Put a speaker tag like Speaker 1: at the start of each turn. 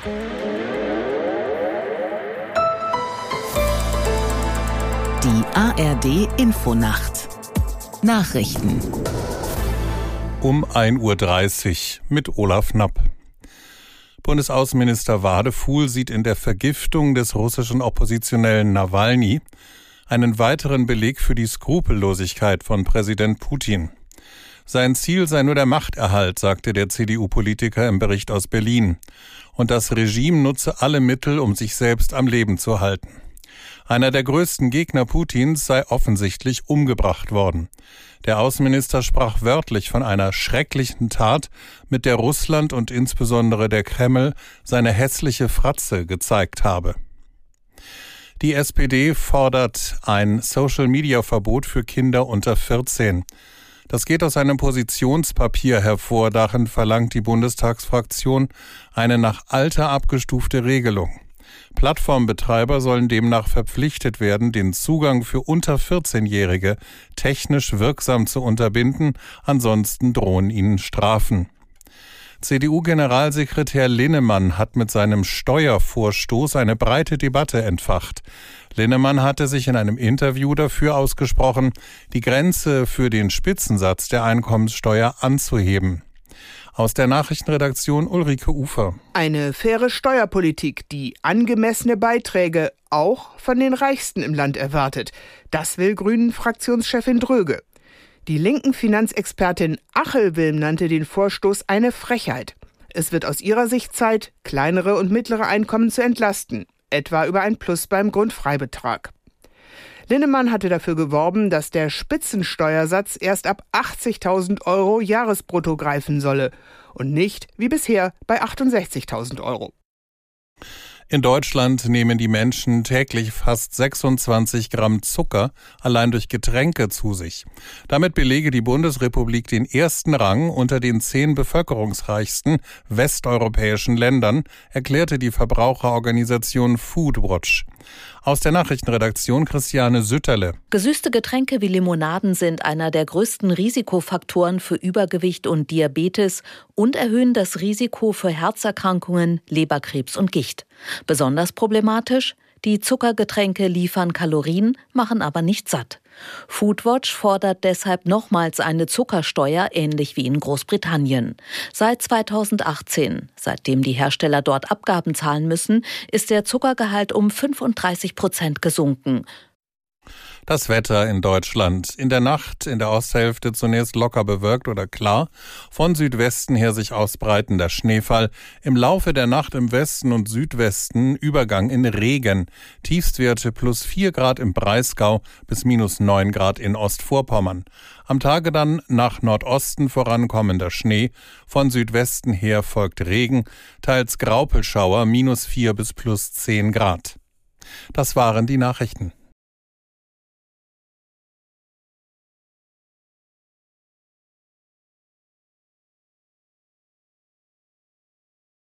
Speaker 1: Die ARD-Infonacht. Nachrichten.
Speaker 2: Um 1:30 Uhr mit Olaf Knapp. Bundesaußenminister Wadefuhl sieht in der Vergiftung des russischen Oppositionellen Nawalny einen weiteren Beleg für die Skrupellosigkeit von Präsident Putin. Sein Ziel sei nur der Machterhalt, sagte der CDU-Politiker im Bericht aus Berlin. Und das Regime nutze alle Mittel, um sich selbst am Leben zu halten. Einer der größten Gegner Putins sei offensichtlich umgebracht worden. Der Außenminister sprach wörtlich von einer schrecklichen Tat, mit der Russland und insbesondere der Kreml seine hässliche Fratze gezeigt habe. Die SPD fordert ein Social-Media-Verbot für Kinder unter 14. Das geht aus einem Positionspapier hervor. Darin verlangt die Bundestagsfraktion eine nach Alter abgestufte Regelung. Plattformbetreiber sollen demnach verpflichtet werden, den Zugang für unter 14-Jährige technisch wirksam zu unterbinden, ansonsten drohen ihnen Strafen. CDU-Generalsekretär Linnemann hat mit seinem Steuervorstoß eine breite Debatte entfacht. Linnemann hatte sich in einem Interview dafür ausgesprochen, die Grenze für den Spitzensatz der Einkommenssteuer anzuheben. Aus der Nachrichtenredaktion Ulrike Ufer.
Speaker 3: Eine faire Steuerpolitik, die angemessene Beiträge auch von den Reichsten im Land erwartet. Das will Grünen-Fraktionschefin Dröge. Die linken Finanzexpertin Achelwilm nannte den Vorstoß eine Frechheit. Es wird aus ihrer Sicht Zeit, kleinere und mittlere Einkommen zu entlasten, etwa über ein Plus beim Grundfreibetrag. Linnemann hatte dafür geworben, dass der Spitzensteuersatz erst ab 80.000 € Jahresbrutto greifen solle und nicht wie bisher bei 68.000 €.
Speaker 2: In Deutschland nehmen die Menschen täglich fast 26 Gramm Zucker allein durch Getränke zu sich. Damit belege die Bundesrepublik den ersten Rang unter den 10 bevölkerungsreichsten westeuropäischen Ländern, erklärte die Verbraucherorganisation Foodwatch. Aus der Nachrichtenredaktion Christiane Sütterle.
Speaker 4: Gesüßte Getränke wie Limonaden sind einer der größten Risikofaktoren für Übergewicht und Diabetes und erhöhen das Risiko für Herzerkrankungen, Leberkrebs und Gicht. Besonders problematisch: die Zuckergetränke liefern Kalorien, machen aber nicht satt. Foodwatch fordert deshalb nochmals eine Zuckersteuer, ähnlich wie in Großbritannien. Seit 2018, seitdem die Hersteller dort Abgaben zahlen müssen, ist der Zuckergehalt um 35% gesunken.
Speaker 2: Das Wetter in Deutschland. In der Nacht in der Osthälfte zunächst locker bewölkt oder klar. Von Südwesten her sich ausbreitender Schneefall. Im Laufe der Nacht im Westen und Südwesten Übergang in Regen. Tiefstwerte +4 Grad im Breisgau bis -9 Grad in Ostvorpommern. Am Tage dann nach Nordosten vorankommender Schnee. Von Südwesten her folgt Regen. Teils Graupelschauer -4 bis +10 Grad. Das waren die Nachrichten.